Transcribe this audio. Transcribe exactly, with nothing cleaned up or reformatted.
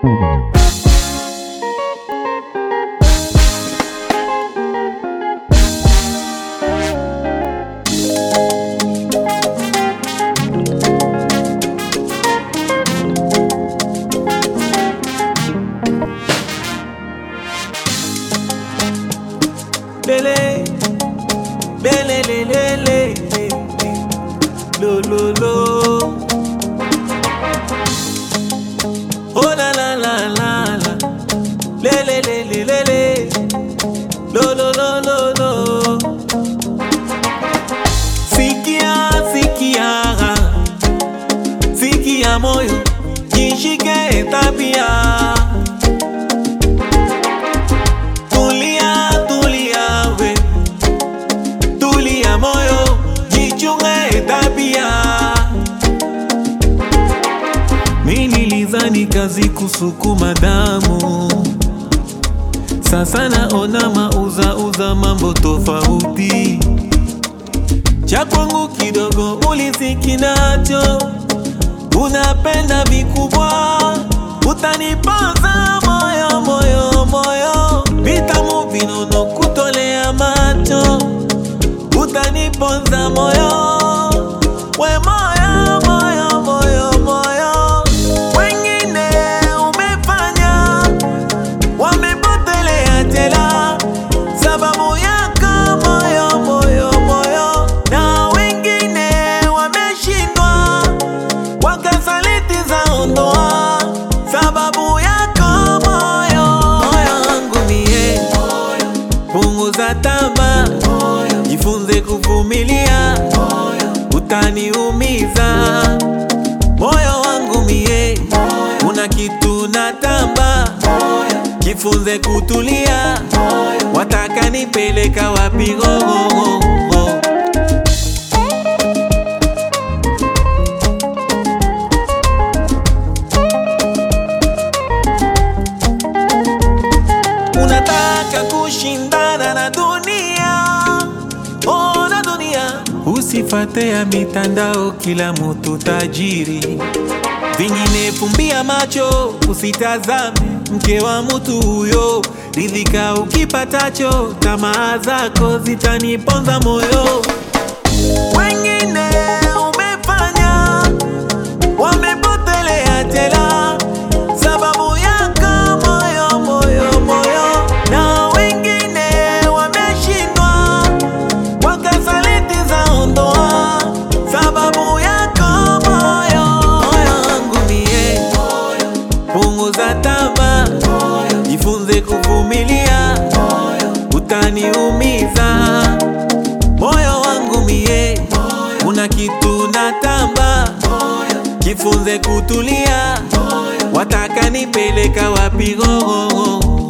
Lele, lele, lele, lele, lo, lo, lo. Oh la la la la la, lele, lele, lele, lo, lo, lo, lo, lo. Sikia, sikia, sikia moyo, jishike tabia. Moyo, jichunge tabia. Mimi nilizani kazi kusukuma damu, sasa naona mauza uza mambo tofauti. Cha kwangu kidogo uliziki nacho, unapenda vikubwa, utaniponza moyo moyo moyo. Vitamu vinono kutolea macho, utaniponza moyo, we moyo, moyo, moyo, moyo. Wengine umefanya, wamepotelea tela, sababu yako moyo, moyo, moyo. Na wengine wameshindwa, wakasaliti za ndoa, sababu yako moyo. Moyo wangu mie, punguza tamaa, jifunze kuvumilia, utaniumiza. Moyo wangu mie, una kitu natamba, jifunze kutulia, wataka nipeleka wapi gogo. Unataka kushindana na dunia, oh na dunia. Usifate ya mitandao kila mtu tajiri, vingine fumbia macho, usitazame mke wa mtu huyo. Ridhika ukipatacho, tamaa zako zitaniponza moyo. Wengine umefanya, wamepotelea tela, sababu yako moyo, moyo, moyo. Na wengine wameshindwa, wakasaliti za ndoa, sababu yako moyo. Moyo wangu mie, punguza tamaa, jifunze kuvumilia, utaniumiza. Moyo wangu mie, una kitu natamba, jifunze kutulia, wataka nipeleka wapi gogo.